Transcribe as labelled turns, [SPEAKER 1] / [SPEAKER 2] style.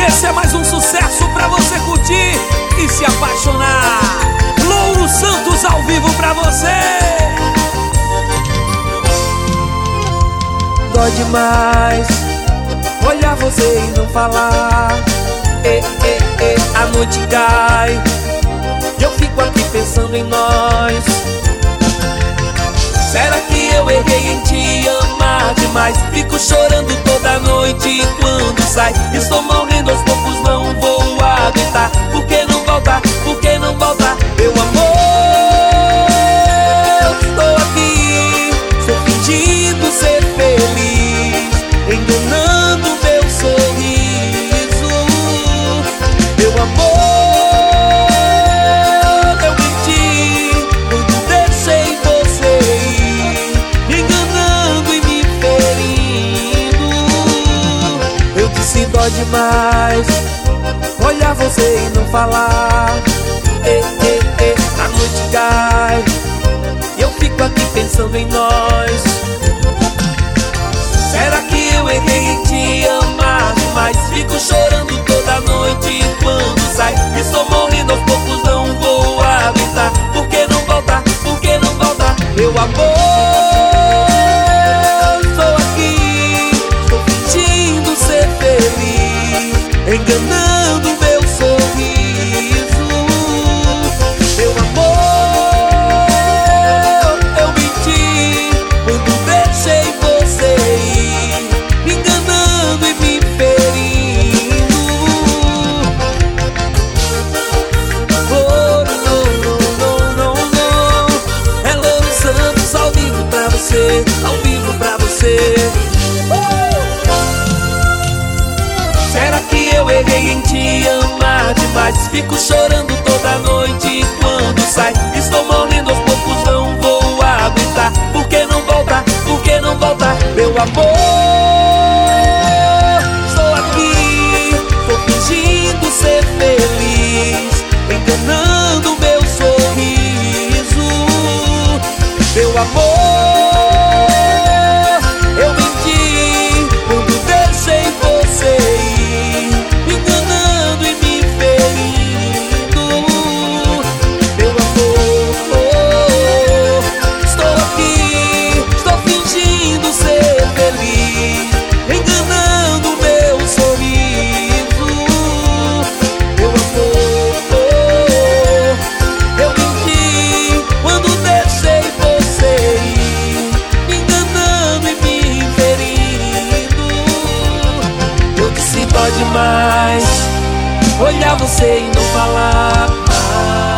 [SPEAKER 1] esse é mais um sucesso pra você curtir e se apaixonar. Louro Santos ao vivo pra você.
[SPEAKER 2] Dói demais olhar você e não falar. A noite cai e eu fico aqui pensando em nós. Será que eu errei em te amar demais? Fico chorando toda noite quando sai. Estou morrendo aos poucos, não vou aguentar. Por que não volta? Por que não volta? Meu amor, estou aqui, estou fingindo ser feliz, enganando meu sorriso. Meu amor, eu menti quando deixei você ir, me enganando e me ferindo. Eu disse dói demais olhar você e não falar. A noite cai e eu fico aqui pensando em nós. Será que eu errei em te amar demais? Fico chorando toda noite quando sai. Estou morrendo aos poucos, não vou aguentar. Por que não volta? Por que não volta? Meu amor, estou aqui, estou fingindo ser feliz, enganando meu sorriso. Meu amor, eu menti quando deixei você ir, me enganando e me ferindo. Oh, não. É Louro Santos ao vivo pra você, ao vivo pra você. Será que eu errei em te amar demais? Fico chorando toda noite quando sai. Estou morrendo aos poucos, não vou aguentar. Por que não volta? Por que não volta? Meu amor, estou aqui, estou fingindo ser feliz, enganando meu sorriso. Meu amor, eu menti quando deixei você ir, me enganando e me ferindo. Meu amor, estou aqui, estou fingindo ser feliz, enganando meu sorriso. Meu amor, eu menti quando deixei você ir, me enganando e me ferindo. Eu disse dói demais olhar você e não falar.